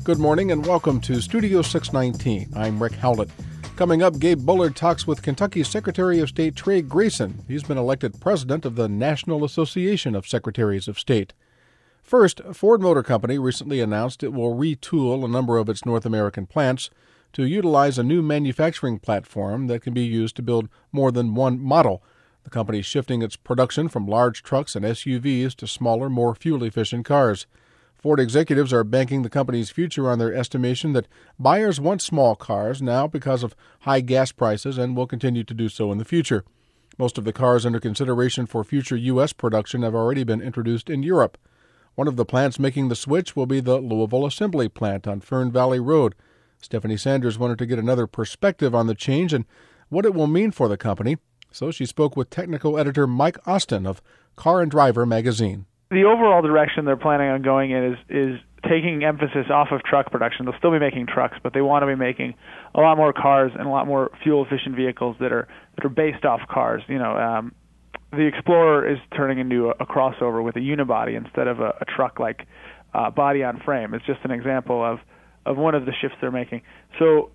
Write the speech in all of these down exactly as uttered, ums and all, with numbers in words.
Good morning and welcome to Studio six nineteen. I'm Rick Howlett. Coming up, Gabe Bullard talks with Kentucky Secretary of State Trey Grayson. He's been elected president of the National Association of Secretaries of State. First, Ford Motor Company recently announced it will retool a number of its North American plants to utilize a new manufacturing platform that can be used to build more than one model. The company is shifting its production from large trucks and S U Vs to smaller, more fuel-efficient cars. Ford executives are banking the company's future on their estimation that buyers want small cars now because of high gas prices and will continue to do so in the future. Most of the cars under consideration for future U S production have already been introduced in Europe. One of the plants making the switch will be the Louisville Assembly Plant on Fern Valley Road. Stephanie Sanders wanted to get another perspective on the change and what it will mean for the company, so she spoke with technical editor Mike Austin of Car and Driver magazine. The overall direction they're planning on going in is is taking emphasis off of truck production. They'll still be making trucks, but they want to be making a lot more cars and a lot more fuel-efficient vehicles that are that are based off cars. You know, um, the Explorer is turning into a, a crossover with a unibody instead of a, a truck-like uh, body on frame. It's just an example of, of one of the shifts they're making. So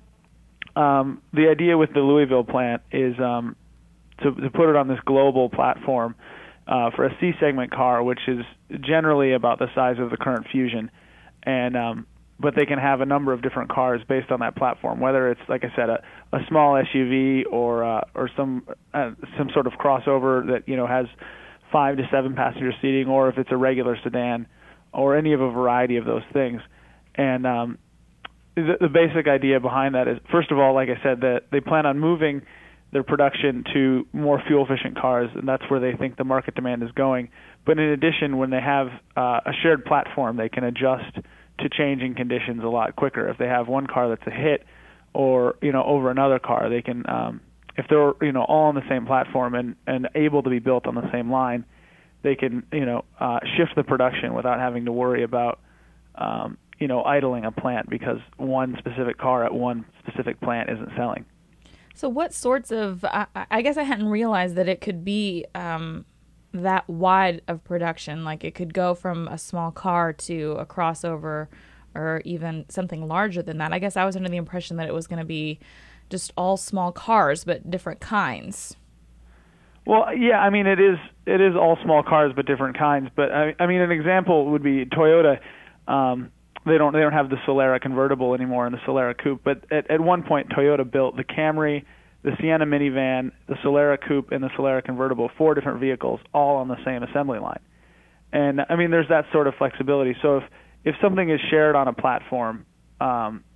um, the idea with the Louisville plant is um, to, to put it on this global platform Uh, for a C-segment car, which is generally about the size of the current Fusion, and um, but they can have a number of different cars based on that platform. Whether it's, like I said, a, a small S U V or uh, or some uh, some sort of crossover that you know has five to seven passenger seating, or if it's a regular sedan, or any of a variety of those things. And um, the, the basic idea behind that is, first of all, like I said, that they plan on moving their production to more fuel-efficient cars, and that's where they think the market demand is going. But in addition, when they have uh, a shared platform, they can adjust to changing conditions a lot quicker. If they have one car that's a hit, or you know, over another car, they can, um, if they're you know all on the same platform and, and able to be built on the same line, they can you know uh, shift the production without having to worry about um, you know idling a plant because one specific car at one specific plant isn't selling. So what sorts of, I, I guess I hadn't realized that it could be um, that wide of production. Like it could go from a small car to a crossover or even something larger than that. I guess I was under the impression that it was going to be just all small cars, but different kinds. Well, yeah, I mean, it is it is all small cars, but different kinds. But I, I mean, an example would be Toyota. Um, They don't they don't have the Solara convertible anymore and the Solara coupe, but at, at one point Toyota built the Camry, the Sienna minivan, the Solara coupe, and the Solara convertible, four different vehicles, all on the same assembly line. And I mean, there's that sort of flexibility. So if if something is shared on a platform, um,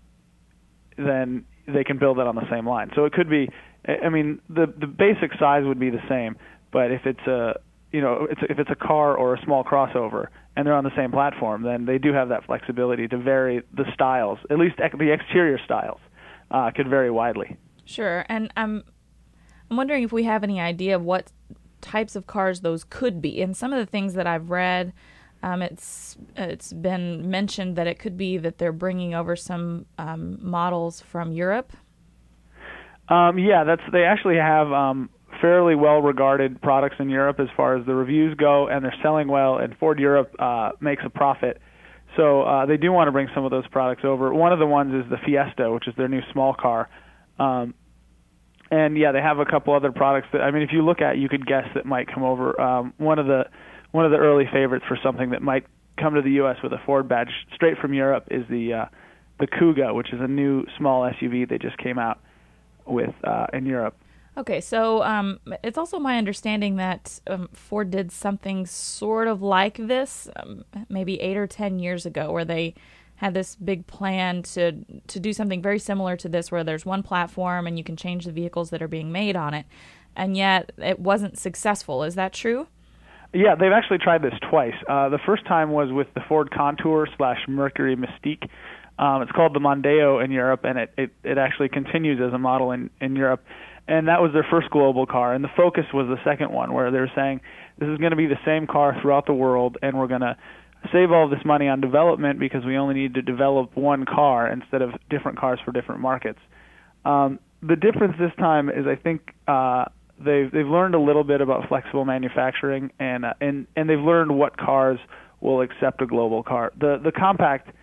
then they can build it on the same line. So it could be, I mean, the the basic size would be the same, but if it's a you know it's a, if it's a car or a small crossover and they're on the same platform, then they do have that flexibility to vary the styles. At least the exterior styles uh, could vary widely. Sure, and I'm I'm wondering if we have any idea of what types of cars those could be. And some of the things that I've read, um, it's it's been mentioned that it could be that they're bringing over some um, models from Europe. Um, yeah, that's they actually have um, fairly well-regarded products in Europe as far as the reviews go, and they're selling well, and Ford Europe uh, makes a profit. So uh, they do want to bring some of those products over. One of the ones is the Fiesta, which is their new small car. Um, and, yeah, they have a couple other products that, I mean, if you look at it, you could guess that might come over. Um, one of the one of the early favorites for something that might come to the U S with a Ford badge straight from Europe is the uh, the Kuga, which is a new small S U V they just came out with uh, in Europe. Okay, so um, it's also my understanding that um, Ford did something sort of like this um, maybe eight or ten years ago, where they had this big plan to to do something very similar to this, where there's one platform and you can change the vehicles that are being made on it, and yet it wasn't successful. Is that true? Yeah, they've actually tried this twice. Uh, the first time was with the Ford Contour slash Mercury Mystique. Um, it's called the Mondeo in Europe, and it, it, it actually continues as a model in, in Europe. And that was their first global car. And the Focus was the second one, where they were saying, this is going to be the same car throughout the world, and we're going to save all this money on development because we only need to develop one car instead of different cars for different markets. Um, the difference this time is I think uh, they've, they've learned a little bit about flexible manufacturing, and, uh, and, and they've learned what cars will accept a global car. The, the compact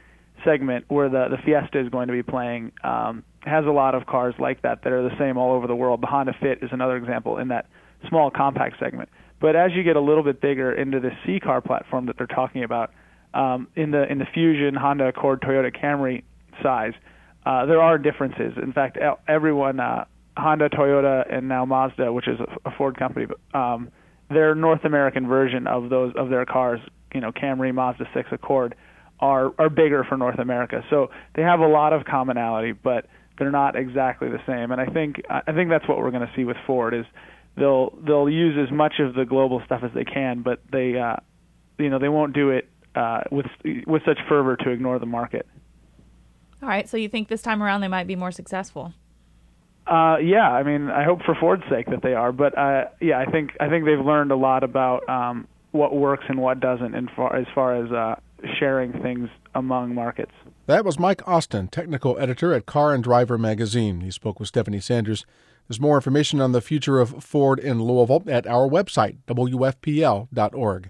segment where the, the Fiesta is going to be playing um, has a lot of cars like that that are the same all over the world. The Honda Fit is another example in that small compact segment. But as you get a little bit bigger into the C-Car platform that they're talking about, um, in the in the Fusion, Honda Accord, Toyota Camry size, uh, there are differences. In fact, everyone, uh, Honda, Toyota, and now Mazda, which is a Ford company, um, their North American version of those of their cars, you know, Camry, Mazda six, Accord, are are bigger for North America. So they have a lot of commonality, but they're not exactly the same. And I think I think that's what we're going to see with Ford is they'll they'll use as much of the global stuff as they can, but they uh, you know they won't do it uh, with with such fervor to ignore the market. All right, so you think this time around they might be more successful? Uh, yeah, I mean, I hope for Ford's sake that they are, but uh, yeah, I think I think they've learned a lot about um, what works and what doesn't, in far, as far as uh, sharing things among markets. That was Mike Austin, technical editor at Car and Driver magazine. He spoke with Stephanie Sanders. There's more information on the future of Ford in Louisville at our website, W F P L dot org.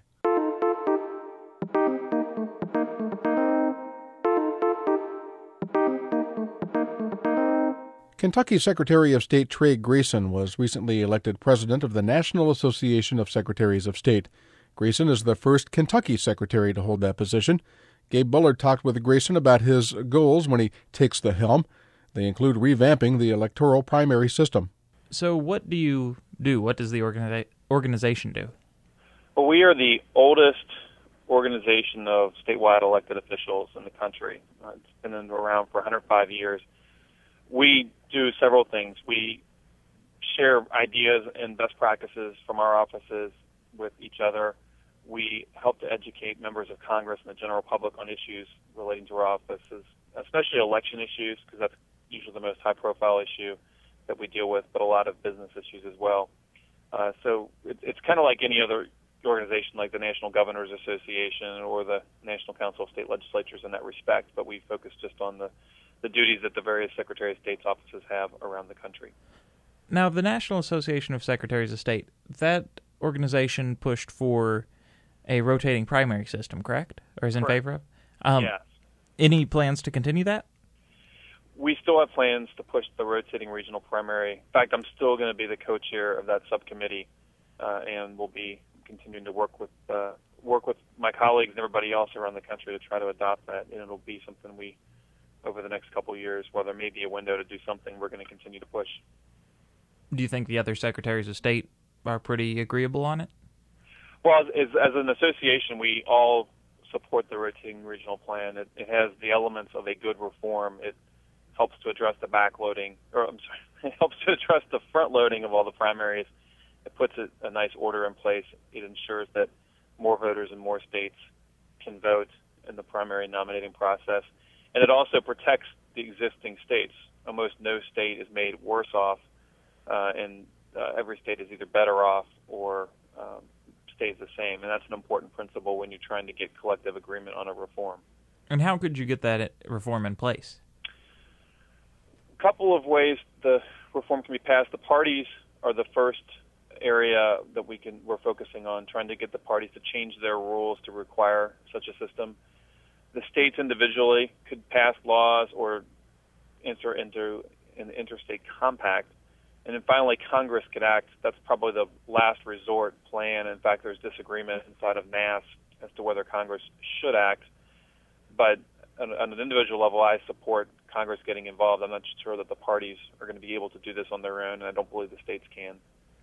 Kentucky Secretary of State Trey Grayson was recently elected president of the National Association of Secretaries of State. Grayson is the first Kentucky secretary to hold that position. Gabe Bullard talked with Grayson about his goals when he takes the helm. They include revamping the electoral primary system. So what do you do? What does the organiza- organization do? Well, we are the oldest organization of statewide elected officials in the country. Uh, it's been around for one hundred five years. We do several things. We share ideas and best practices from our offices with each other. We help to educate members of Congress and the general public on issues relating to our offices, especially election issues, because that's usually the most high-profile issue that we deal with, but a lot of business issues as well. Uh, so it, it's kind of like any other organization, like the National Governors Association or the National Council of State Legislatures in that respect, but we focus just on the the duties that the various Secretary of State's offices have around the country. Now, the National Association of Secretaries of State, that organization pushed for a rotating primary system, correct? Or is in Correct. favor of? Um, yes. Any plans to continue that? We still have plans to push the rotating regional primary. In fact, I'm still going to be the co-chair of that subcommittee, uh, and we'll be continuing to work with uh, work with my colleagues and everybody else around the country to try to adopt that, and it'll be something we over the next couple of years, while there may be a window to do something, we're going to continue to push. Do you think the other secretaries of state are pretty agreeable on it? Well, as, as an association, we all support the rotating regional plan. It, it has the elements of a good reform. It helps to address the backloading, or I'm sorry, it helps to address the front loading of all the primaries. It puts a, a nice order in place. It ensures that more voters in more states can vote in the primary nominating process. And it also protects the existing states. Almost no state is made worse off, uh, and uh, every state is either better off or um, stays the same. And that's an important principle when you're trying to get collective agreement on a reform. And how could you get that reform in place? A couple of ways the reform can be passed. The parties are the first area that we can, we're focusing on, trying to get the parties to change their rules to require such a system. The states individually could pass laws or enter into an interstate compact. And then finally, Congress could act. That's probably the last resort plan. In fact, there's disagreement inside of N A S as to whether Congress should act. But on, on an individual level, I support Congress getting involved. I'm not sure that the parties are going to be able to do this on their own, and I don't believe the states can.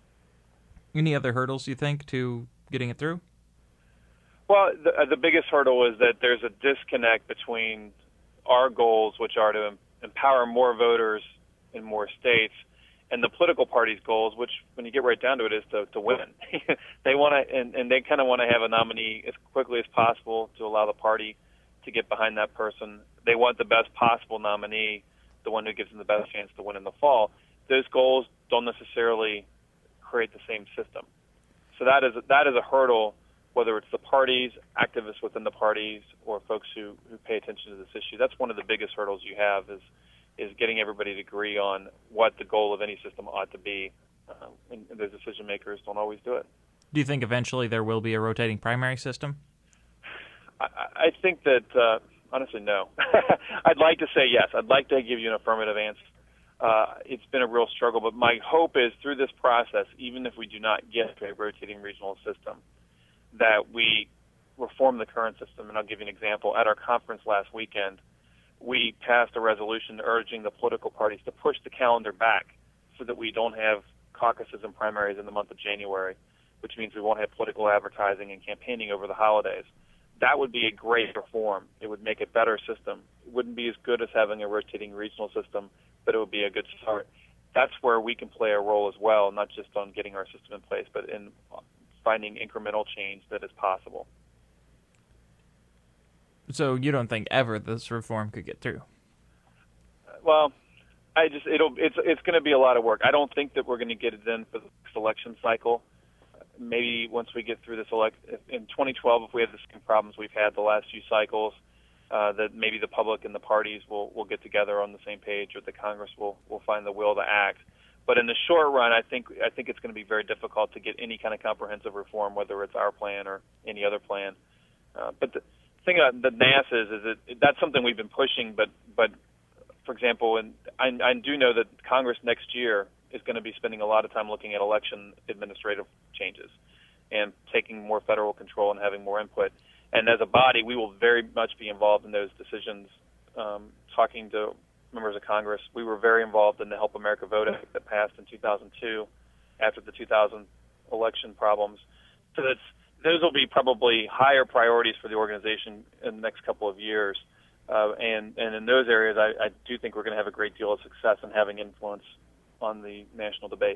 Any other hurdles, you think, to getting it through? Well, the, uh, the biggest hurdle is that there's a disconnect between our goals, which are to em- empower more voters in more states, and the political parties' goals, which, when you get right down to it, is to, to win. They want to, and, and they kind of want to have a nominee as quickly as possible to allow the party to get behind that person. They want the best possible nominee, the one who gives them the best chance to win in the fall. Those goals don't necessarily create the same system. So that is that is a hurdle, whether it's the parties, activists within the parties, or folks who, who pay attention to this issue. That's one of the biggest hurdles you have is is getting everybody to agree on what the goal of any system ought to be. Uh, and the decision makers don't always do it. Do you think eventually there will be a rotating primary system? I, I think that uh, honestly, no. I'd like to say yes. I'd like to give you an affirmative answer. Uh, it's been a real struggle, but my hope is through this process, even if we do not get to a rotating regional system, that we reform the current system. And I'll give you an example. At our conference last weekend, we passed a resolution urging the political parties to push the calendar back so that we don't have caucuses and primaries in the month of January, which means we won't have political advertising and campaigning over the holidays. That would be a great reform. It would make a better system. It wouldn't be as good as having a rotating regional system, but it would be a good start. That's where we can play a role as well, not just on getting our system in place, but in finding incremental change that is possible. So you don't think ever this reform could get through? Well, I just it'll it's it's going to be a lot of work. I don't think that we're going to get it in for the next election cycle. Maybe once we get through this elect in twenty twelve, if we have the same problems we've had the last few cycles, uh, that maybe the public and the parties will will get together on the same page, or the Congress will will find the will to act. But in the short run, I think I think it's going to be very difficult to get any kind of comprehensive reform, whether it's our plan or any other plan. Uh, but the thing about the N A S is, is that that's something we've been pushing. But but for example, and I, I do know that Congress next year is going to be spending a lot of time looking at election administrative changes and taking more federal control and having more input. And as a body, we will very much be involved in those decisions. Um, talking to members of Congress, we were very involved in the Help America Vote Act that passed in two thousand two after the two thousand election problems. So that's, those will be probably higher priorities for the organization in the next couple of years. Uh, and, and in those areas, I, I do think we're going to have a great deal of success in having influence on the national debate.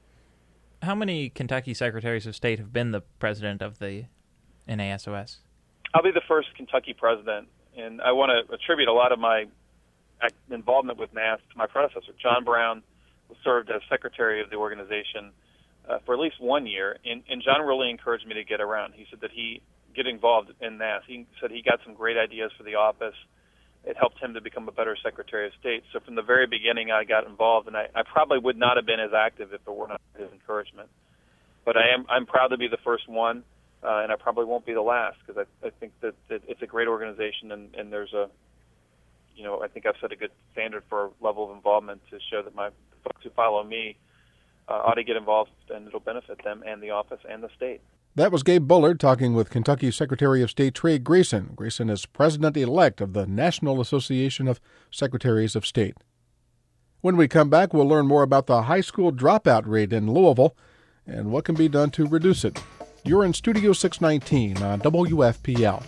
How many Kentucky Secretaries of State have been the president of the N A S O S? I'll be the first Kentucky president, and I want to attribute a lot of my involvement with N A S to my predecessor. John Brown served as secretary of the organization uh, for at least one year, and, and John really encouraged me to get around. He said that he get involved in N A S. He said he got some great ideas for the office. It helped him to become a better Secretary of State. So from the very beginning, I got involved, and I, I probably would not have been as active if it were not for his encouragement. But I am I'm proud to be the first one, uh, and I probably won't be the last, because I, I think that, that it's a great organization, and, and there's a, you know, I think I've set a good standard for a level of involvement to show that my folks who follow me uh, ought to get involved, and it'll benefit them and the office and the state. That was Gabe Bullard talking with Kentucky Secretary of State Trey Grayson. Grayson is president-elect of the National Association of Secretaries of State. When we come back, we'll learn more about the high school dropout rate in Louisville and what can be done to reduce it. You're in Studio six nineteen on W F P L.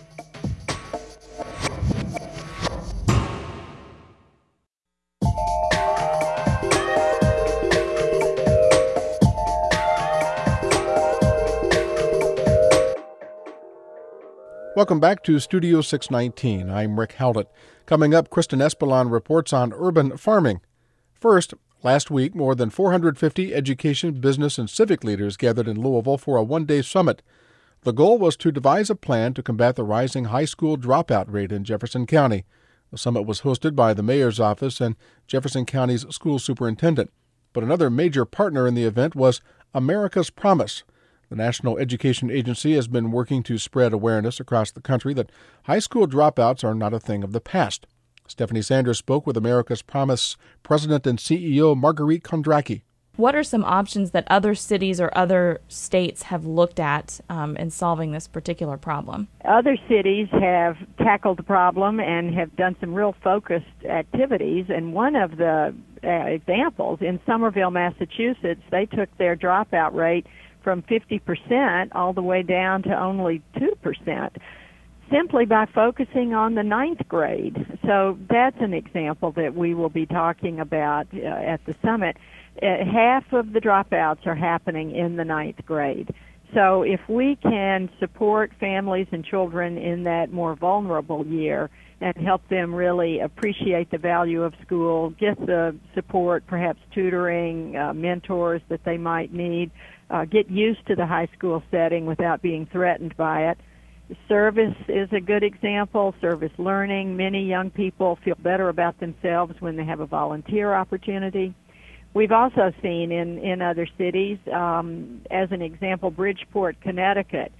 Welcome back to Studio six nineteen. I'm Rick Howlett. Coming up, Kristen Espelon reports on urban farming. First, last week, more than four hundred fifty education, business, and civic leaders gathered in Louisville for a one-day summit. The goal was to devise a plan to combat the rising high school dropout rate in Jefferson County. The summit was hosted by the mayor's office and Jefferson County's school superintendent. But another major partner in the event was America's Promise. The National Education Agency has been working to spread awareness across the country that high school dropouts are not a thing of the past. Stephanie Sanders spoke with America's Promise President and C E O Marguerite Kondracki. What are some options that other cities or other states have looked at um, in solving this particular problem? Other cities have tackled the problem and have done some real focused activities, and one of the uh, examples, in Somerville, Massachusetts, they took their dropout rate from fifty percent all the way down to only two percent, simply by focusing on the ninth grade. So that's an example that we will be talking about uh, at the summit. Uh, half of the dropouts are happening in the ninth grade. So if we can support families and children in that more vulnerable year and help them really appreciate the value of school, get the support, perhaps tutoring, uh, mentors that they might need, uh, get used to the high school setting without being threatened by it. Service is a good example, service learning. Many young people feel better about themselves when they have a volunteer opportunity. We've also seen in, in other cities, um, as an example, Bridgeport, Connecticut,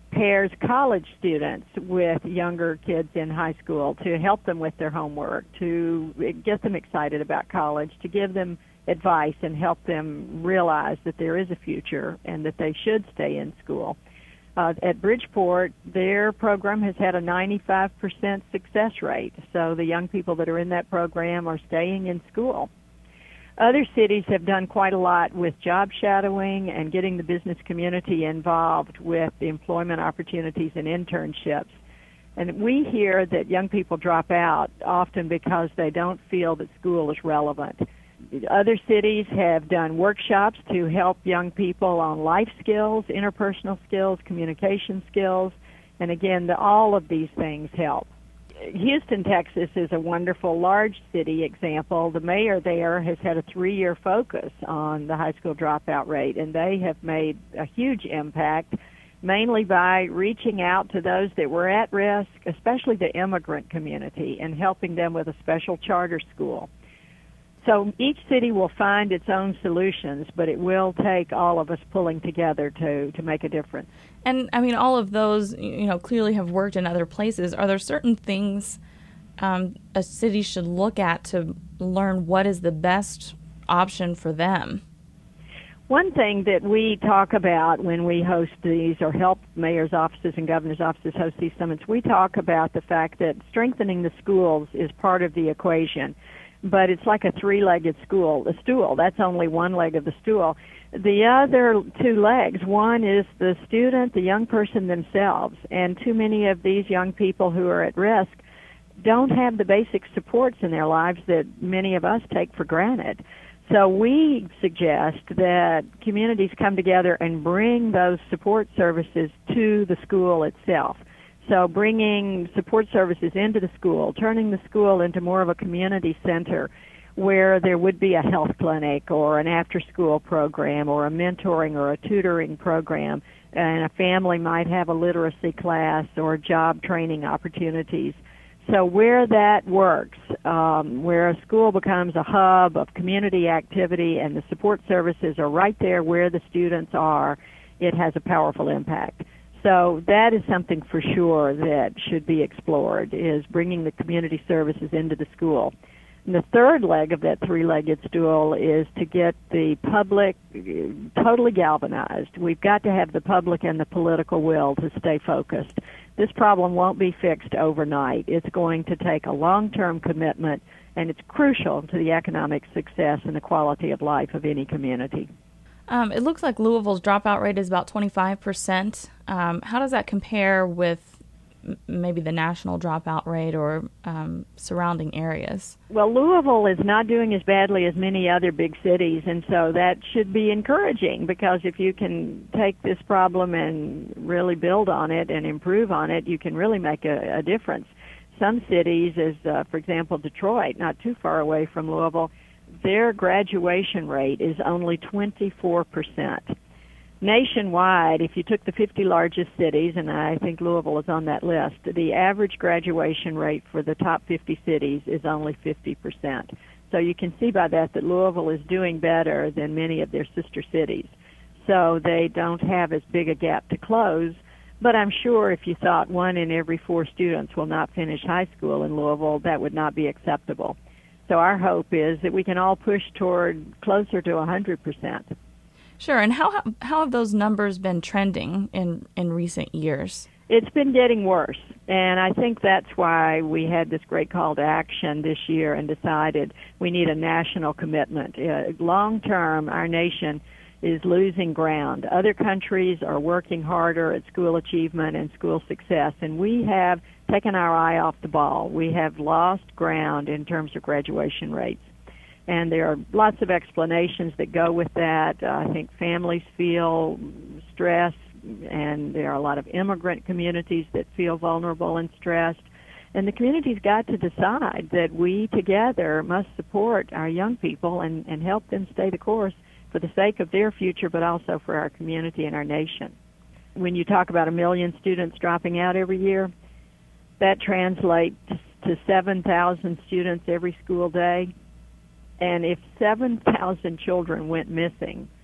pairs college students with younger kids in high school to help them with their homework, to get them excited about college, to give them advice and help them realize that there is a future and that they should stay in school. Uh, at Bridgeport, their program has had a ninety-five percent success rate, so the young people that are in that program are staying in school. Other cities have done quite a lot with job shadowing and getting the business community involved with the employment opportunities and internships. And we hear that young people drop out often because they don't feel that school is relevant. Other cities have done workshops to help young people on life skills, interpersonal skills, communication skills, and again, the, all of these things help. Houston, Texas is a wonderful large city example. The mayor there has had a three-year focus on the high school dropout rate, and they have made a huge impact, mainly by reaching out to those that were at risk, especially the immigrant community, and helping them with a special charter school. So each city will find its own solutions, but it will take all of us pulling together to, to make a difference. And, I mean, all of those, you know, clearly have worked in other places. Are there certain things um, a city should look at to learn what is the best option for them? One thing that we talk about when we host these or help mayors' offices and governors' offices host these summits, we talk about the fact that strengthening the schools is part of the equation. But it's like a three-legged stool. The stool, that's only one leg of the stool. The other two legs, one is the student, the young person themselves, and too many of these young people who are at risk don't have the basic supports in their lives that many of us take for granted. So we suggest that communities come together and bring those support services to the school itself. So bringing support services into the school, turning the school into more of a community center where there would be a health clinic or an after-school program or a mentoring or a tutoring program, and a family might have a literacy class or job training opportunities. So where that works, um, where a school becomes a hub of community activity and the support services are right there where the students are, it has a powerful impact. So that is something for sure that should be explored, is bringing the community services into the school. And the third leg of that three-legged stool is to get the public totally galvanized. We've got to have the public and the political will to stay focused. This problem won't be fixed overnight. It's going to take a long-term commitment, and it's crucial to the economic success and the quality of life of any community. Um, it looks like Louisville's dropout rate is about twenty-five percent. Um, how does that compare with m- maybe the national dropout rate or um, surrounding areas? Well, Louisville is not doing as badly as many other big cities, and so that should be encouraging, because if you can take this problem and really build on it and improve on it, you can really make a, a difference. Some cities, as uh, for example Detroit, not too far away from Louisville, their graduation rate is only twenty-four percent. Nationwide, if you took the fifty largest cities, and I think Louisville is on that list, the average graduation rate for the top fifty cities is only fifty percent. So you can see by that that Louisville is doing better than many of their sister cities. So they don't have as big a gap to close. But I'm sure if you thought one in every four students will not finish high school in Louisville, that would not be acceptable. So our hope is that we can all push toward closer to one hundred percent. Sure. And how how have those numbers been trending in, in recent years? It's been getting worse, and I think that's why we had this great call to action this year and decided we need a national commitment. Uh, long term, our nation is losing ground. Other countries are working harder at school achievement and school success, and we have taken our eye off the ball. We have lost ground in terms of graduation rates. And there are lots of explanations that go with that. Uh, I think families feel stressed, and there are a lot of immigrant communities that feel vulnerable and stressed. And the community's got to decide that we together must support our young people and, and help them stay the course for the sake of their future, but also for our community and our nation. When you talk about a million students dropping out every year, that translates to seven thousand students every school day. And if seven thousand children went missing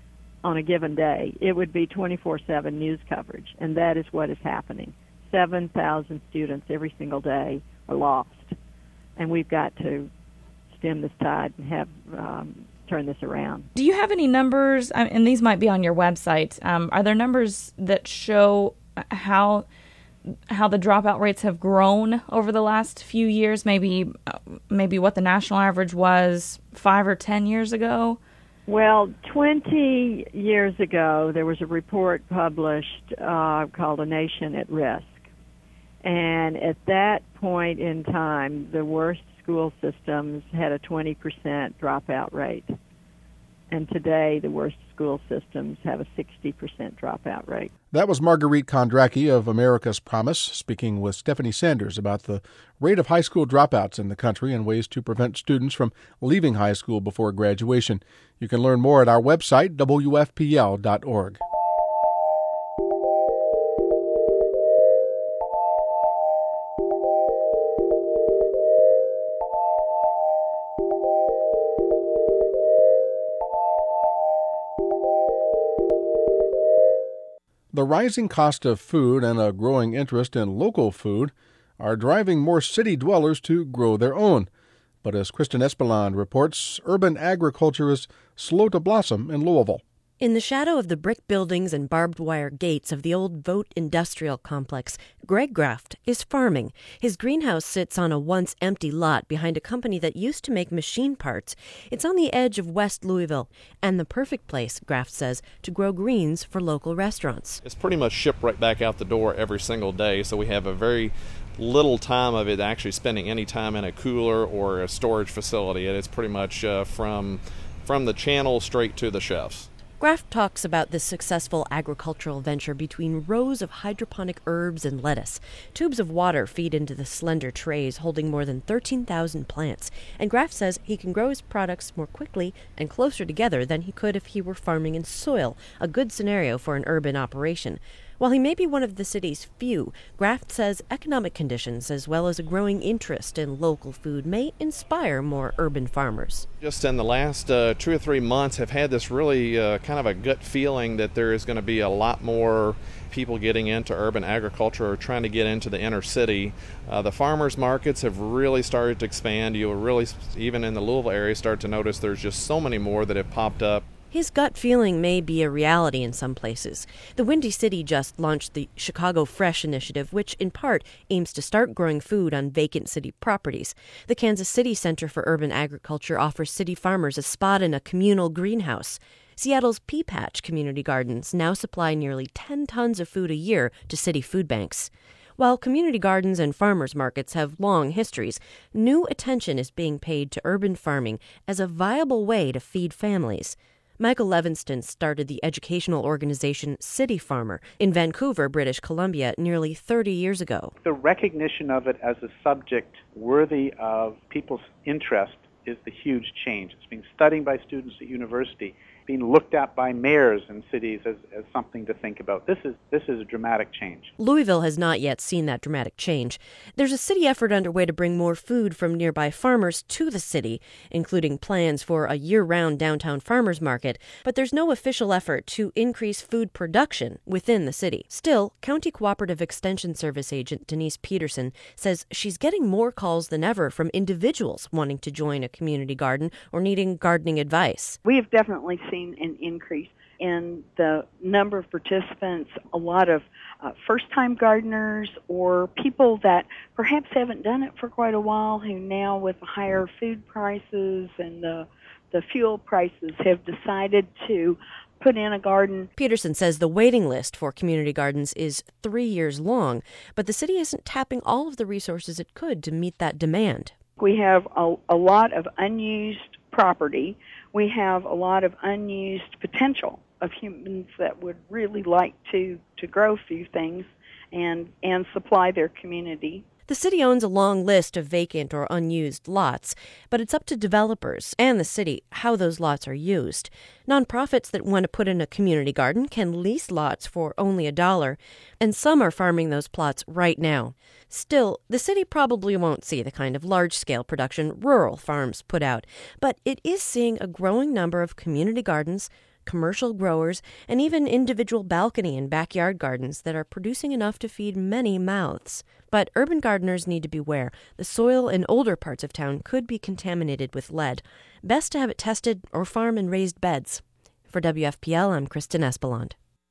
on a given day, it would be twenty-four seven news coverage, and that is what is happening. seven thousand students every single day are lost, and we've got to stem this tide and have um, turn this around. Do you have any numbers, and these might be on your website, um, are there numbers that show how how the dropout rates have grown over the last few years, maybe uh, maybe what the national average was five or ten years ago? Well, twenty years ago, there was a report published uh, called A Nation at Risk. And at that point in time, the worst school systems had a twenty percent dropout rate. And today, the worst school systems have a sixty percent dropout rate. That was Marguerite Kondracki of America's Promise, speaking with Stephanie Sanders about the rate of high school dropouts in the country and ways to prevent students from leaving high school before graduation. You can learn more at our website, W F P L dot org. The rising cost of food and a growing interest in local food are driving more city dwellers to grow their own. But as Kristen Espeland reports, urban agriculture is slow to blossom in Louisville. In the shadow of the brick buildings and barbed wire gates of the old Vogt Industrial Complex, Greg Graft is farming. His greenhouse sits on a once empty lot behind a company that used to make machine parts. It's on the edge of West Louisville, and the perfect place, Graft says, to grow greens for local restaurants. It's pretty much shipped right back out the door every single day, so we have a very little time of it actually spending any time in a cooler or a storage facility. It's pretty much uh, from from the channel straight to the shelves. Graft talks about this successful agricultural venture between rows of hydroponic herbs and lettuce. Tubes of water feed into the slender trays holding more than thirteen thousand plants. And Graft says he can grow his products more quickly and closer together than he could if he were farming in soil, a good scenario for an urban operation. While he may be one of the city's few, Graft says economic conditions as well as a growing interest in local food may inspire more urban farmers. Just in the last uh, two or three months have had this really uh, kind of a gut feeling that there is going to be a lot more people getting into urban agriculture or trying to get into the inner city. Uh, the farmers markets have really started to expand. You'll really, even in the Louisville area, start to notice there's just so many more that have popped up. His gut feeling may be a reality in some places. The Windy City just launched the Chicago Fresh initiative, which in part aims to start growing food on vacant city properties. The Kansas City Center for Urban Agriculture offers city farmers a spot in a communal greenhouse. Seattle's Pea Patch Community Gardens now supply nearly ten tons of food a year to city food banks. While community gardens and farmers markets have long histories, new attention is being paid to urban farming as a viable way to feed families. Michael Levinston started the educational organization City Farmer in Vancouver, British Columbia, nearly thirty years ago. The recognition of it as a subject worthy of people's interest is the huge change. It's being studied by students at university, being looked at by mayors in cities as, as something to think about. This is this is a dramatic change. Louisville has not yet seen that dramatic change. There's a city effort underway to bring more food from nearby farmers to the city, including plans for a year-round downtown farmers market, but there's no official effort to increase food production within the city. Still, County Cooperative Extension Service agent Denise Peterson says she's getting more calls than ever from individuals wanting to join a community garden or needing gardening advice. We have definitely seen an increase in the number of participants, a lot of uh, first-time gardeners or people that perhaps haven't done it for quite a while who now with higher food prices and the, the fuel prices have decided to put in a garden. Peterson says the waiting list for community gardens is three years long, but the city isn't tapping all of the resources it could to meet that demand. We have a, a lot of unused property. We have a lot of unused potential of humans that would really like to, to grow a few things and, and supply their community. The city owns a long list of vacant or unused lots, but it's up to developers and the city how those lots are used. Nonprofits that want to put in a community garden can lease lots for only a dollar, and some are farming those plots right now. Still, the city probably won't see the kind of large-scale production rural farms put out, but it is seeing a growing number of community gardens commercial growers, and even individual balcony and backyard gardens that are producing enough to feed many mouths. But urban gardeners need to beware. The soil in older parts of town could be contaminated with lead. Best to have it tested or farm in raised beds. For W F P L, I'm Kristen Espeland.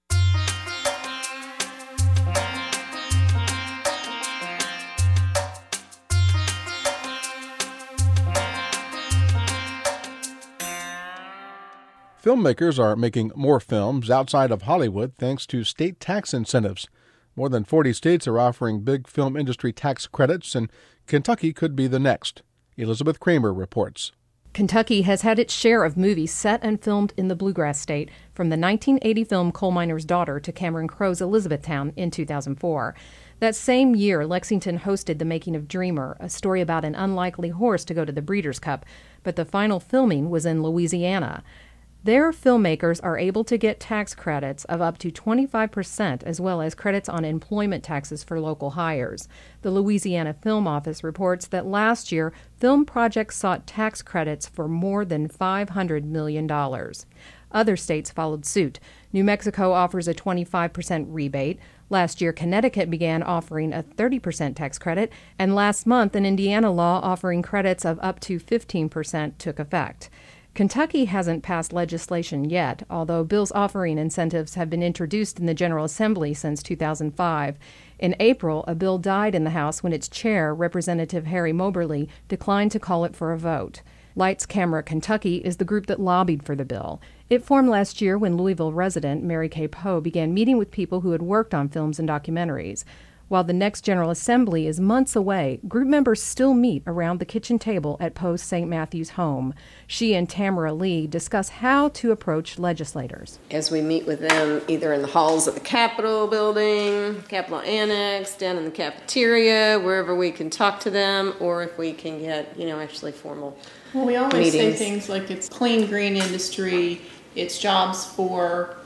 Filmmakers are making more films outside of Hollywood thanks to state tax incentives. More than forty states are offering big film industry tax credits, and Kentucky could be the next. Elizabeth Kramer reports. Kentucky has had its share of movies set and filmed in the Bluegrass State, from the nineteen eighty film Coal Miner's Daughter to Cameron Crowe's Elizabethtown in two thousand four. That same year, Lexington hosted the making of Dreamer, a story about an unlikely horse to go to the Breeders' Cup, but the final filming was in Louisiana. Their filmmakers are able to get tax credits of up to twenty-five percent, as well as credits on employment taxes for local hires. The Louisiana Film Office reports that last year, film projects sought tax credits for more than five hundred million dollars. Other states followed suit. New Mexico offers a twenty-five percent rebate. Last year, Connecticut began offering a thirty percent tax credit, and last month, an Indiana law offering credits of up to fifteen percent took effect. Kentucky hasn't passed legislation yet, although bills offering incentives have been introduced in the General Assembly since two thousand five. In April, a bill died in the House when its chair, Representative Harry Moberly, declined to call it for a vote. Lights Camera Kentucky is the group that lobbied for the bill. It formed last year when Louisville resident Mary Kay Poe began meeting with people who had worked on films and documentaries. While the next General Assembly is months away, group members still meet around the kitchen table at Poe's Saint Matthew's home. She and Tamara Lee discuss how to approach legislators. As we meet with them either in the halls of the Capitol building, Capitol Annex, down in the cafeteria, wherever we can talk to them, or if we can get, you know, actually formal Well, we always meetings. say things like it's clean, green industry, it's jobs for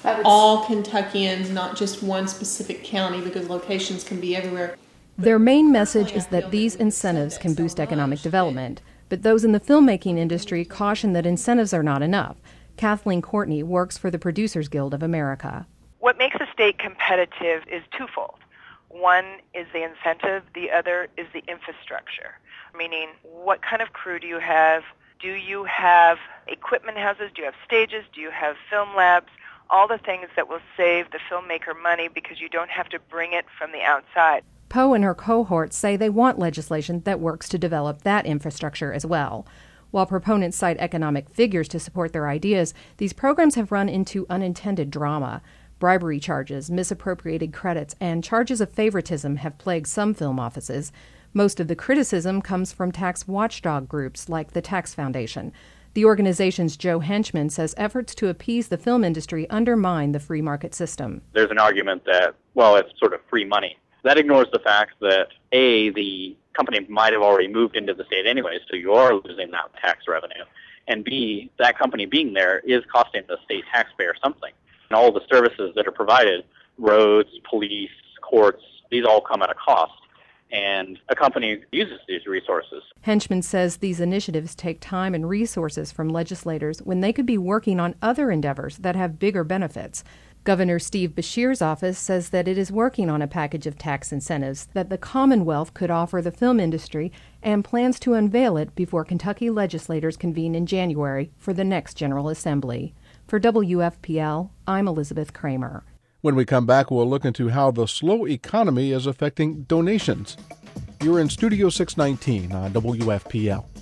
all Kentuckians, not just one specific county, because locations can be everywhere. Their main message is that these incentives can boost economic development, but those in the filmmaking industry caution that incentives are not enough. Kathleen Courtney works for the Producers Guild of America. What makes a state competitive is twofold. One is the incentive, the other is the infrastructure, meaning what kind of crew do you have? Do you have equipment houses? Do you have stages? Do you have film labs? All the things that will save the filmmaker money because you don't have to bring it from the outside. Poe and her cohorts say they want legislation that works to develop that infrastructure as well. While proponents cite economic figures to support their ideas, these programs have run into unintended drama. Bribery charges, misappropriated credits, and charges of favoritism have plagued some film offices. Most of the criticism comes from tax watchdog groups like the Tax Foundation. The organization's Joe Henchman says efforts to appease the film industry undermine the free market system. There's an argument that, well, it's sort of free money. That ignores the fact that, A, the company might have already moved into the state anyway, so you are losing that tax revenue. And B, that company being there is costing the state taxpayer something. And all the services that are provided, roads, police, courts, these all come at a cost. And a company uses these resources. Henchman says these initiatives take time and resources from legislators when they could be working on other endeavors that have bigger benefits. Governor Steve Beshear's office says that it is working on a package of tax incentives that the Commonwealth could offer the film industry and plans to unveil it before Kentucky legislators convene in January for the next General Assembly. For W F P L, I'm Elizabeth Kramer. When we come back, we'll look into how the slow economy is affecting donations. You're in Studio six nineteen on W F P L.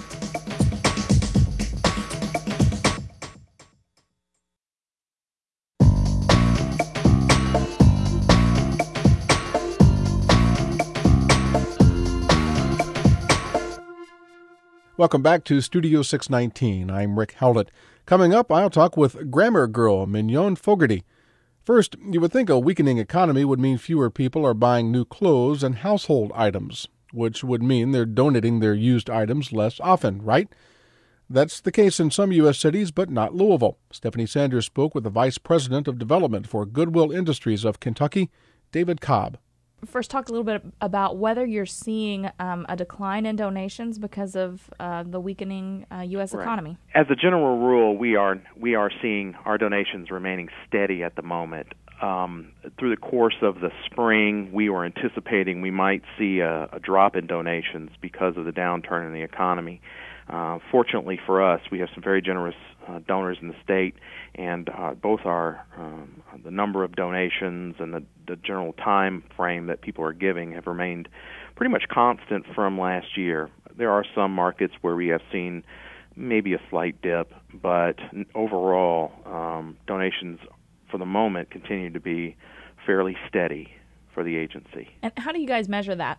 Welcome back to Studio six nineteen. I'm Rick Howlett. Coming up, I'll talk with Grammar Girl Mignon Fogarty. First, you would think a weakening economy would mean fewer people are buying new clothes and household items, which would mean they're donating their used items less often, right? That's the case in some U S cities, but not Louisville. Stephanie Sanders spoke with the Vice President of Development for Goodwill Industries of Kentucky, David Cobb. first talk a little bit about whether you're seeing um, a decline in donations because of uh, the weakening uh, U S Right. economy. As a general rule, we are we are seeing our donations remaining steady at the moment. Um, through the course of the spring, we were anticipating we might see a, a drop in donations because of the downturn in the economy. Uh, fortunately for us, we have some very generous uh, donors in the state, and uh, both our um, the number of donations and the, the general time frame that people are giving have remained pretty much constant from last year. There are some markets where we have seen maybe a slight dip, but overall, um, donations for the moment continue to be fairly steady for the agency. And how do you guys measure that?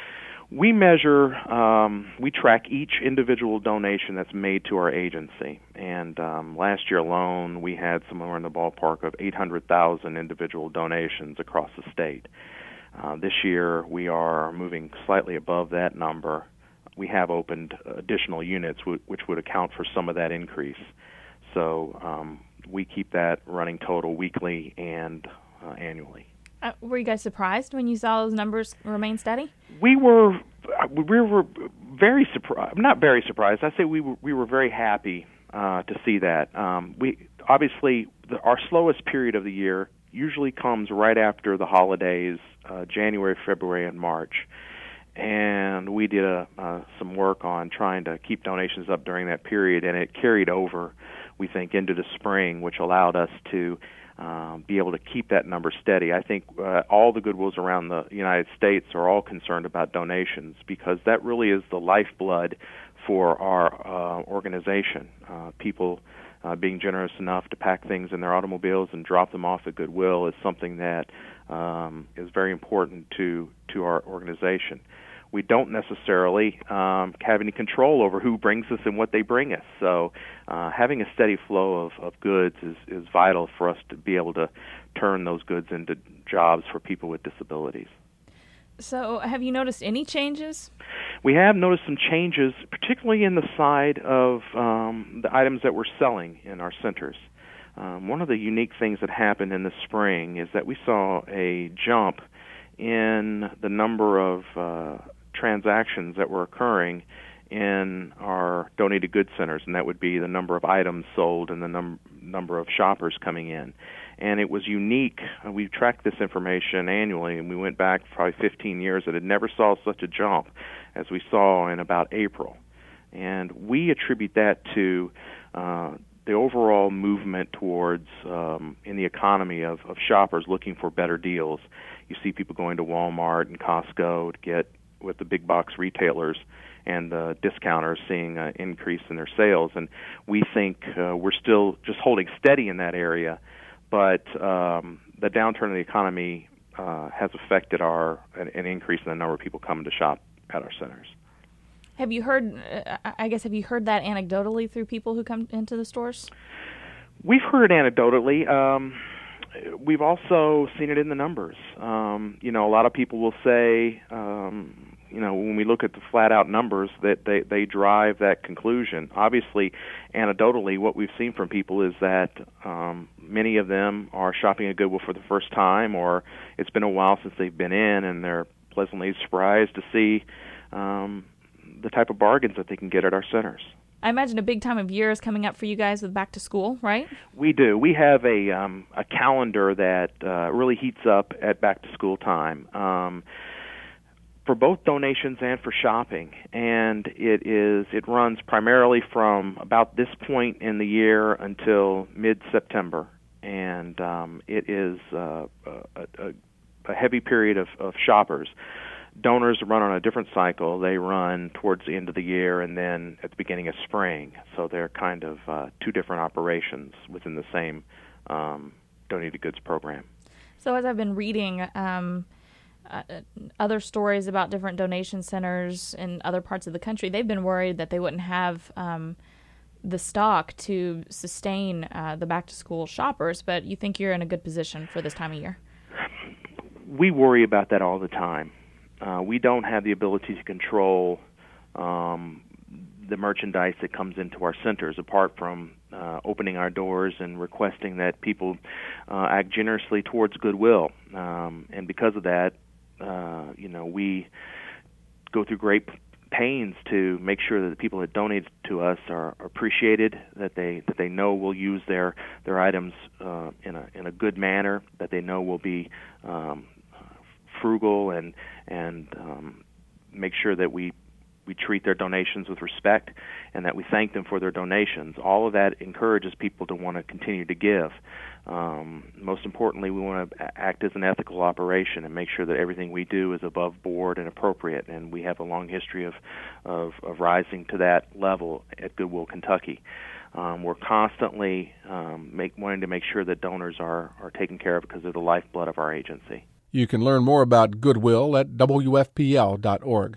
We measure, um, we track each individual donation that's made to our agency. And um, last year alone, we had somewhere in the ballpark of eight hundred thousand individual donations across the state. Uh, this year, we are moving slightly above that number. We have opened additional units, w- which would account for some of that increase. So um, we keep that running total weekly and uh, annually. Uh, were you guys surprised when you saw those numbers remain steady? We were we were very surprised. Not very surprised. I say we were, we were very happy uh, to see that. Um, we obviously the, our slowest period of the year usually comes right after the holidays, uh, January, February, and March. And we did a, uh, some work on trying to keep donations up during that period, and it carried over, we think, into the spring, which allowed us to um, be able to keep that number steady. I think uh, all the Goodwills around the United States are all concerned about donations because that really is the lifeblood for our uh, organization. Uh, people uh, being generous enough to pack things in their automobiles and drop them off at Goodwill is something that um, is very important to, to our organization. We don't necessarily um, have any control over who brings us and what they bring us. So uh, having a steady flow of, of goods is, is vital for us to be able to turn those goods into jobs for people with disabilities. So have you noticed any changes? We have noticed some changes, particularly in the side of um, the items that we're selling in our centers. Um, one of the unique things that happened in the spring is that we saw a jump in the number of uh, transactions that were occurring in our donated goods centers, and that would be the number of items sold and the num- number of shoppers coming in. And it was unique. We tracked this information annually, and we went back probably fifteen years and had never saw such a jump as we saw in about April. And we attribute that to uh, the overall movement towards, um, in the economy, of, of shoppers looking for better deals. You see people going to Walmart and Costco to get with the big box retailers, and the discounters seeing an increase in their sales. And we think uh, we're still just holding steady in that area, but um, the downturn in the economy uh, has affected our an, an increase in the number of people coming to shop at our centers. Have you heard, uh, I guess, have you heard that anecdotally through people who come into the stores? We've heard it anecdotally. Um, we've also seen it in the numbers. Um, you know, a lot of people will say, um, you know, when we look at the flat-out numbers, that they, they drive that conclusion. Obviously, anecdotally, what we've seen from people is that um, many of them are shopping at Goodwill for the first time, or it's been a while since they've been in, and they're pleasantly surprised to see um, the type of bargains that they can get at our centers. I imagine a big time of year is coming up for you guys with back to school, right? We do. We have a um, a calendar that uh, really heats up at back to school time um, for both donations and for shopping, and it is it runs primarily from about this point in the year until mid-September, and um, it is uh, a, a, a heavy period of, of shoppers. Donors run on a different cycle. They run towards the end of the year and then at the beginning of spring. So they're kind of uh, two different operations within the same um, donated goods program. So as I've been reading um, uh, other stories about different donation centers in other parts of the country, they've been worried that they wouldn't have um, the stock to sustain uh, the back-to-school shoppers, but you think you're in a good position for this time of year? We worry about that all the time. Uh, we don't have the ability to control um, the merchandise that comes into our centers, apart from uh, opening our doors and requesting that people uh, act generously towards Goodwill. Um, and because of that, uh, you know, we go through great pains to make sure that the people that donate to us are, are appreciated, that they that they know we'll use their their items uh, in a in a good manner, that they know we'll be um, frugal and and um, make sure that we we treat their donations with respect, and that we thank them for their donations. All of that encourages people to want to continue to give. Um, most importantly, we want to act as an ethical operation and make sure that everything we do is above board and appropriate, and we have a long history of, of, of rising to that level at Goodwill Kentucky. Um, we're constantly um, make, wanting to make sure that donors are, are taken care of because they're the lifeblood of our agency. You can learn more about Goodwill at W F P L dot org.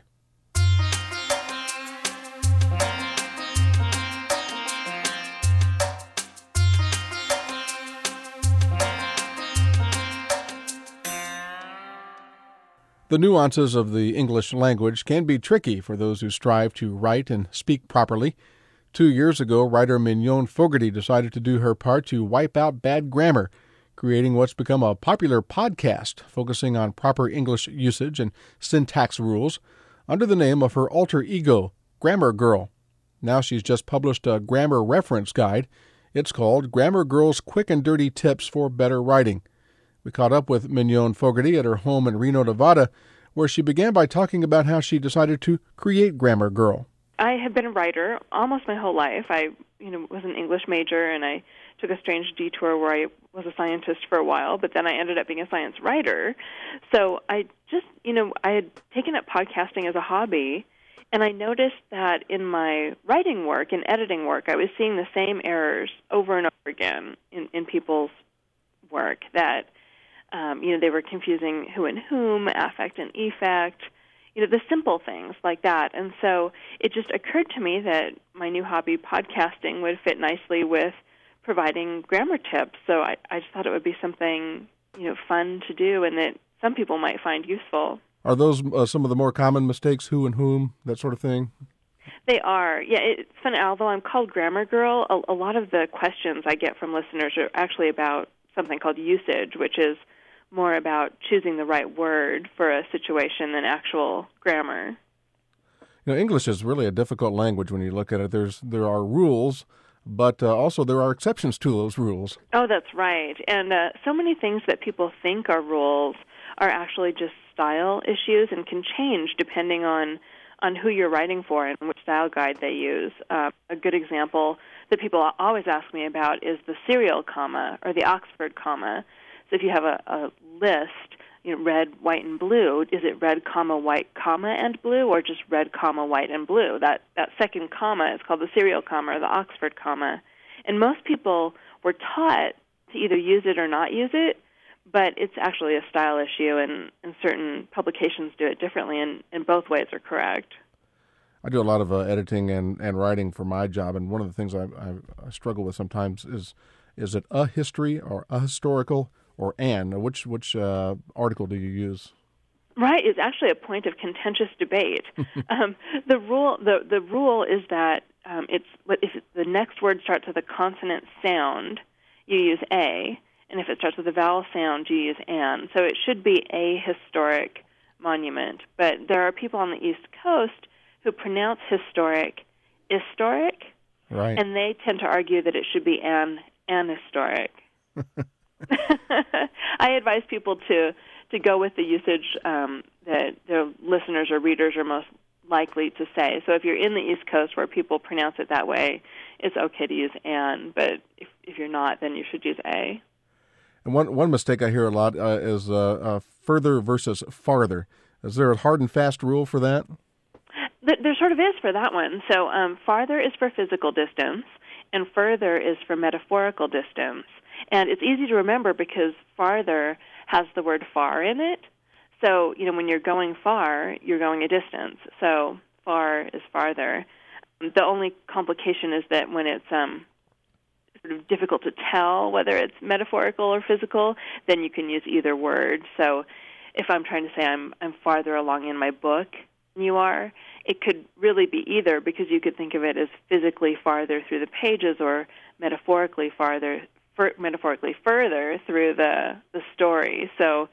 The nuances of the English language can be tricky for those who strive to write and speak properly. Two years ago, writer Mignon Fogarty decided to do her part to wipe out bad grammar, creating what's become a popular podcast focusing on proper English usage and syntax rules under the name of her alter ego, Grammar Girl. Now she's just published a grammar reference guide. It's called Grammar Girl's Quick and Dirty Tips for Better Writing. We caught up with Mignon Fogarty at her home in Reno, Nevada, where she began by talking about how she decided to create Grammar Girl. I have been a writer almost my whole life. I, you know, was an English major, and I took a strange detour where I was a scientist for a while, but then I ended up being a science writer. So I just, you know, I had taken up podcasting as a hobby, and I noticed that in my writing work and editing work, I was seeing the same errors over and over again in, in people's work, that Um, you know, they were confusing who and whom, affect and effect, you know, the simple things like that. And so it just occurred to me that my new hobby, podcasting, would fit nicely with providing grammar tips. So I, I just thought it would be something, you know, fun to do and that some people might find useful. Are those uh, some of the more common mistakes, who and whom, that sort of thing? They are. Yeah, it's funny. Although I'm called Grammar Girl, a, a lot of the questions I get from listeners are actually about something called usage, which is more about choosing the right word for a situation than actual grammar. You know, English is really a difficult language when you look at it. There's there are rules, but uh, also there are exceptions to those rules. Oh, that's right. And uh, so many things that people think are rules are actually just style issues and can change depending on, on who you're writing for and which style guide they use. Uh, a good example that people always ask me about is the serial comma or the Oxford comma. So if you have a, a list, you know, red, white, and blue, is it red, comma, white, comma, and blue, or just red, comma, white, and blue? That that second comma is called the serial comma or the Oxford comma. And most people were taught to either use it or not use it, but it's actually a style issue, and, and certain publications do it differently, and, and both ways are correct. I do a lot of uh, editing and, and writing for my job, and one of the things I, I, I struggle with sometimes is, is it a history or a historical or an? Which which uh, article do you use? Right, it's actually a point of contentious debate. um, the rule the the rule is that um, it's if the next word starts with a consonant sound, you use a, and if it starts with a vowel sound, you use an. So it should be a historic monument. But there are people on the East Coast who pronounce historic historic, right, and they tend to argue that it should be an anhistoric. I advise people to, to go with the usage um, that their listeners or readers are most likely to say. So if you're in the East Coast where people pronounce it that way, it's okay to use an, but if, if you're not, then you should use a. And one, one mistake I hear a lot uh, is uh, uh, further versus farther. Is there a hard and fast rule for that? There sort of is for that one. So um, farther is for physical distance, and further is for metaphorical distance. And it's easy to remember because farther has the word far in it. So, you know, when you're going far, you're going a distance. So far is farther. The only complication is that when it's um, sort of difficult to tell whether it's metaphorical or physical, then you can use either word. So if I'm trying to say I'm I'm farther along in my book than you are, it could really be either, because you could think of it as physically farther through the pages or metaphorically farther, for, metaphorically further through the the story. So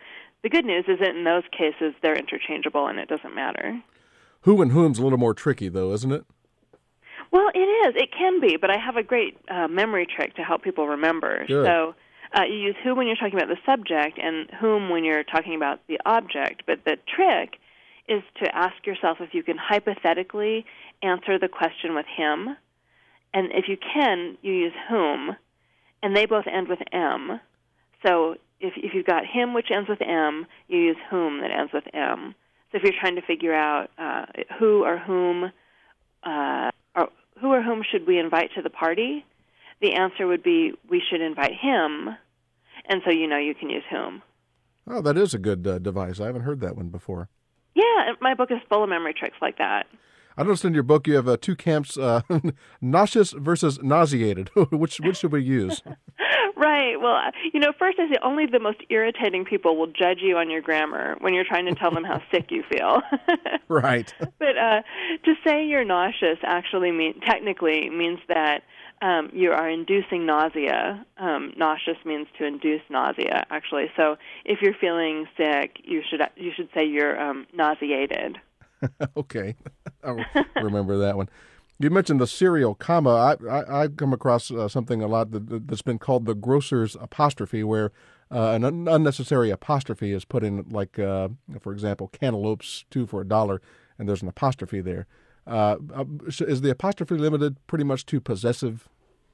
the good news is that in those cases, they're interchangeable and it doesn't matter. Who and whom's a little more tricky, though, isn't it? Well, it is. It can be, but I have a great uh, memory trick to help people remember. Good. So uh, you use who when you're talking about the subject and whom when you're talking about the object. But the trick is to ask yourself if you can hypothetically answer the question with him. And if you can, you use whom, and they both end with M. So if, if you've got him, which ends with M, you use whom that ends with M. So if you're trying to figure out uh, who or whom, uh, or who or whom should we invite to the party, the answer would be we should invite him, and so you know you can use whom. Oh, that is a good uh, device. I haven't heard that one before. Yeah, my book is full of memory tricks like that. I noticed in your book you have uh, two camps, uh, nauseous versus nauseated. which which should we use? Right. Well, you know, first I say only the most irritating people will judge you on your grammar when you're trying to tell them how sick you feel. Right. But uh, to say you're nauseous actually mean, technically means that um, you are inducing nausea. Um, nauseous means to induce nausea, actually. So if you're feeling sick, you should you should say you're um, nauseated. Okay. I'll remember that one. You mentioned the serial comma. I I, I come across uh, something a lot that, that's been called the grocer's apostrophe, where uh, an un- unnecessary apostrophe is put in, like, uh, for example, cantaloupes, two for a dollar, and there's an apostrophe there. Uh, is the apostrophe limited pretty much to possessive,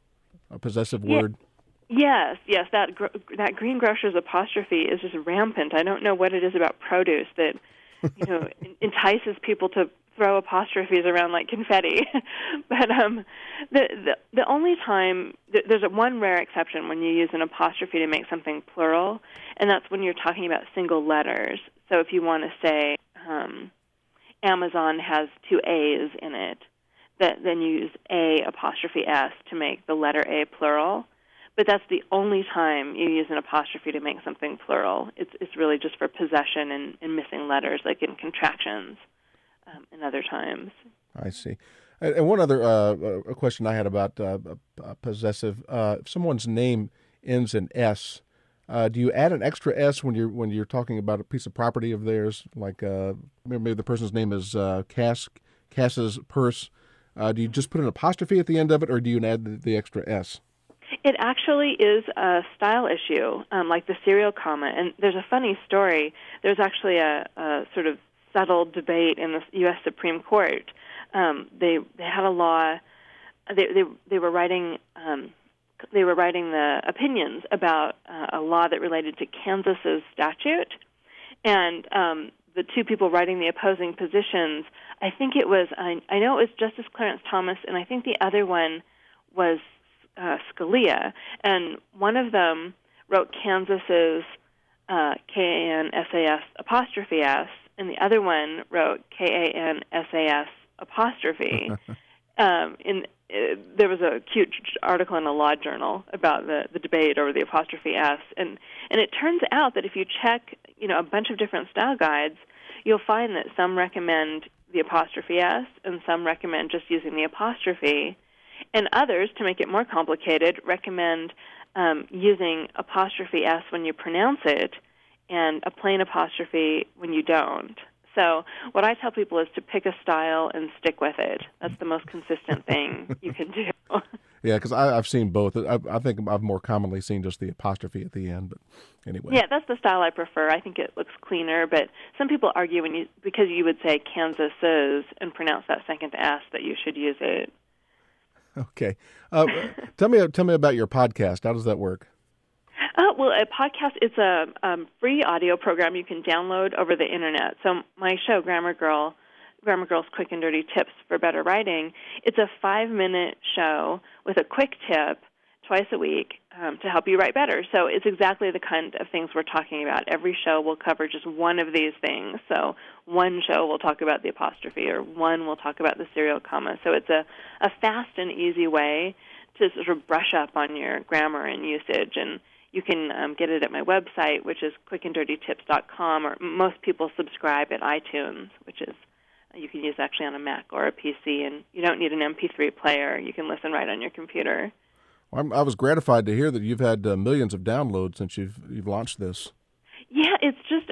a possessive Yeah. word? Yes, yes. That gr- that green grocer's apostrophe is just rampant. I don't know what it is about produce that you know entices people to throw apostrophes around like confetti. But um, the, the the only time th- there's a one rare exception when you use an apostrophe to make something plural, and that's when you're talking about single letters. So if you want to say um, Amazon has two A's in it, that then you use A apostrophe S to make the letter A plural. But that's the only time you use an apostrophe to make something plural. It's it's really just for possession and, and missing letters, like in contractions. Um, and other times. I see. And, and one other uh, a question I had about uh, uh, possessive: uh, if someone's name ends in S, uh, do you add an extra S when you're when you're talking about a piece of property of theirs? Like uh, maybe the person's name is uh, Cass Cass's purse. Uh, do you just put an apostrophe at the end of it, or do you add the, the extra S? It actually is a style issue, um, like the serial comma. And there's a funny story. There's actually a, a sort of settled debate in the U S Supreme Court. Um, they they had a law. They they they were writing um, they were writing the opinions about uh, a law that related to Kansas's statute, and um, the two people writing the opposing positions. I think it was I, I know it was Justice Clarence Thomas, and I think the other one was uh, Scalia. And one of them wrote Kansas's uh, K A N S A S apostrophe S. And the other one wrote K A N S A S apostrophe. um, in, uh, there was a cute article in a law journal about the, the debate over the apostrophe S. And, and it turns out that if you check you know, a bunch of different style guides, you'll find that some recommend the apostrophe S and some recommend just using the apostrophe. And others, to make it more complicated, recommend um, using apostrophe S when you pronounce it and a plain apostrophe when you don't. So what I tell people is to pick a style and stick with it. That's the most consistent thing you can do. Yeah, because I've seen both. I, I think I've more commonly seen just the apostrophe at the end, but anyway. Yeah, that's the style I prefer. I think it looks cleaner, but some people argue when you because you would say Kansas's and pronounce that second S that you should use it. Okay. Uh, tell me tell me about your podcast. How does that work? Uh, well, a podcast, it's a um, free audio program you can download over the Internet. So my show, Grammar Girl, Grammar Girl's Quick and Dirty Tips for Better Writing, it's a five-minute show with a quick tip twice a week um, to help you write better. So it's exactly the kind of things we're talking about. Every show will cover just one of these things. So one show will talk about the apostrophe, or one will talk about the serial comma. So it's a, a fast and easy way to sort of brush up on your grammar and usage. And you can um, get it at my website, which is quick and dirty tips dot com, or most people subscribe at iTunes, which is you can use actually on a Mac or a P C, and you don't need an M P three player. You can listen right on your computer. Well, I'm, I was gratified to hear that you've had uh, millions of downloads since you've you've launched this. Yeah, it's just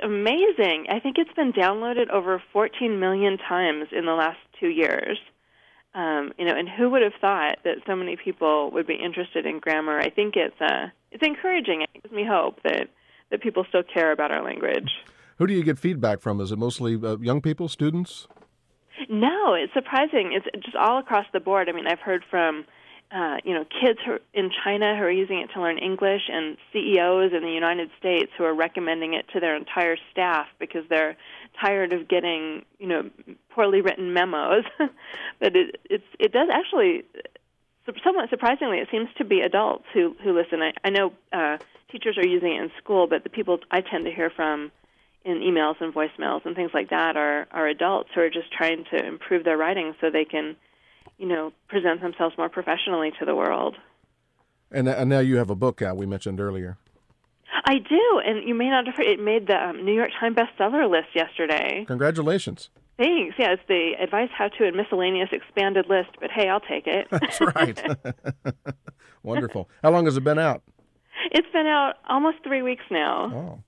amazing. I think it's been downloaded over fourteen million times in the last two years. Um, you know, and who would have thought that so many people would be interested in grammar? I think it's uh, it's encouraging. It gives me hope that, that people still care about our language. Who do you get feedback from? Is it mostly uh, young people, students? No, it's surprising. It's just all across the board. I mean, I've heard from uh, you know kids who are in China who are using it to learn English, and C E Os in the United States who are recommending it to their entire staff because they're tired of getting, you know, poorly written memos. But it it's it does actually, somewhat surprisingly, it seems to be adults who who listen. I, I know uh, teachers are using it in school, but the people I tend to hear from in emails and voicemails and things like that are are adults who are just trying to improve their writing so they can, you know, present themselves more professionally to the world. And, and now you have a book out we mentioned earlier. I do, and you may not have heard, it made the um, New York Times bestseller list yesterday. Congratulations. Thanks. Yeah, it's the Advice, How To, and Miscellaneous Expanded List, but hey, I'll take it. That's right. Wonderful. How long has it been out? It's been out almost three weeks now. Oh.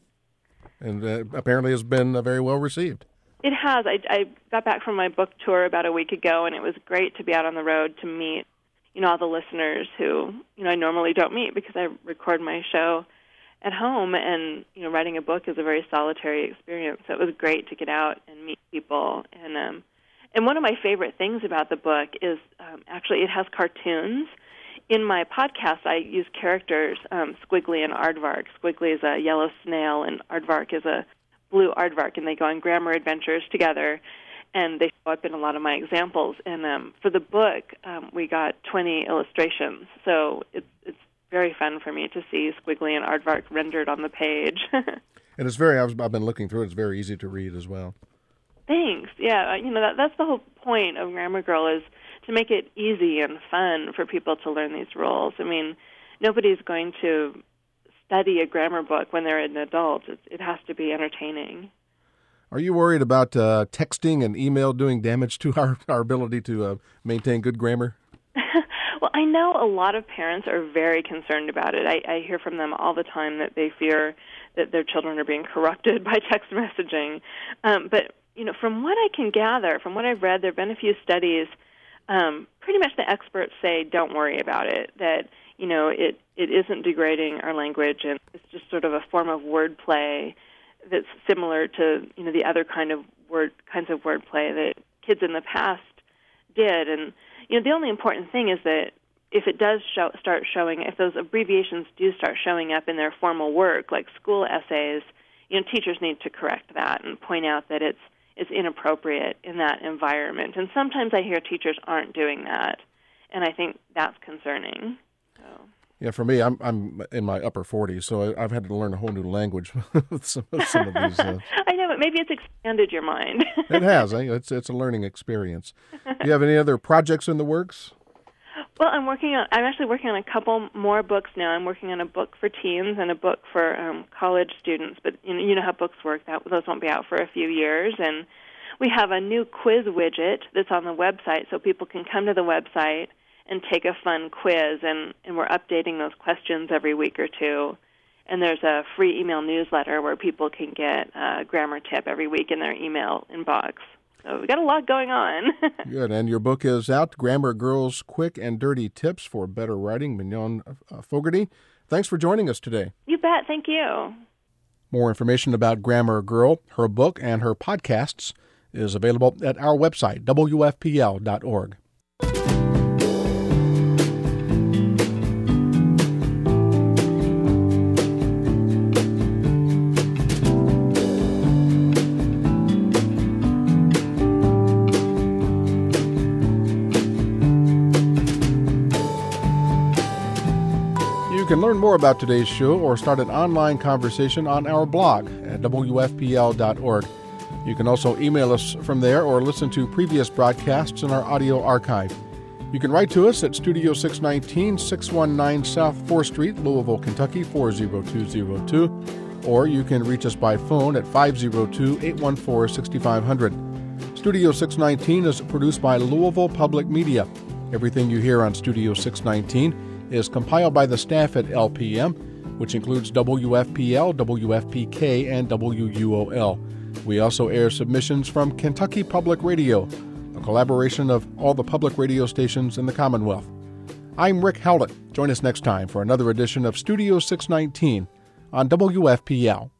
And uh, apparently has been uh, very well received. It has. I, I got back from my book tour about a week ago, and it was great to be out on the road to meet, you know, all the listeners who, you know, I normally don't meet because I record my show at home, and, you know, writing a book is a very solitary experience. So it was great to get out and meet people. And um, and one of my favorite things about the book is um, actually it has cartoons. In my podcast, I use characters, um, Squiggly and Aardvark. Squiggly is a yellow snail, and Aardvark is a blue aardvark, and they go on grammar adventures together, and they show up in a lot of my examples. And um, for the book, um, we got twenty illustrations, so it's it's very fun for me to see Squiggly and Aardvark rendered on the page. And it's very, I've, I've been looking through it, it's very easy to read as well. Thanks. Yeah, you know, that, that's the whole point of Grammar Girl, is to make it easy and fun for people to learn these rules. I mean, nobody's going to study a grammar book when they're an adult. It, it has to be entertaining. Are you worried about uh, texting and email doing damage to our, our ability to uh, maintain good grammar? Well, I know a lot of parents are very concerned about it. I, I hear from them all the time that they fear that their children are being corrupted by text messaging. Um, but, you know, from what I can gather, from what I've read, there have been a few studies. Um, pretty much the experts say don't worry about it, that, you know, it, it isn't degrading our language, and it's just sort of a form of wordplay that's similar to, you know, the other kind of word kinds of wordplay that kids in the past did. And, you know, the only important thing is that if it does show, start showing, if those abbreviations do start showing up in their formal work, like school essays, you know, teachers need to correct that and point out that it's it's inappropriate in that environment. And sometimes I hear teachers aren't doing that, and I think that's concerning. So. Yeah, for me, I'm I'm in my upper forties, so I've had to learn a whole new language with some, some of these. Uh... I know, but maybe it's expanded your mind. It has. Eh? It's it's a learning experience. Do you have any other projects in the works? Well, I'm working on. I'm actually working on a couple more books now. I'm working on a book for teens and a book for um, college students. But you know, you know how books work. That those won't be out for a few years. And we have a new quiz widget that's on the website, so people can come to the website and take a fun quiz. And, and we're updating those questions every week or two. And there's a free email newsletter where people can get a grammar tip every week in their email inbox. So we got a lot going on. Good. And your book is out, Grammar Girl's Quick and Dirty Tips for Better Writing, Mignon uh, Fogarty. Thanks for joining us today. You bet. Thank you. More information about Grammar Girl, her book, and her podcasts is available at our website, W F P L dot org. You can learn more about today's show or start an online conversation on our blog at W F P L dot org. You can also email us from there or listen to previous broadcasts in our audio archive. You can write to us at Studio six nineteen, six one nine South fourth Street, Louisville, Kentucky, four zero two zero two, or you can reach us by phone at five oh two, eight one four, six five zero zero. Studio six nineteen is produced by Louisville Public Media. Everything you hear on Studio six nineteen is compiled by the staff at L P M, which includes W F P L, W F P K, and W U O L. We also air submissions from Kentucky Public Radio, a collaboration of all the public radio stations in the Commonwealth. I'm Rick Howlett. Join us next time for another edition of Studio six nineteen on W F P L.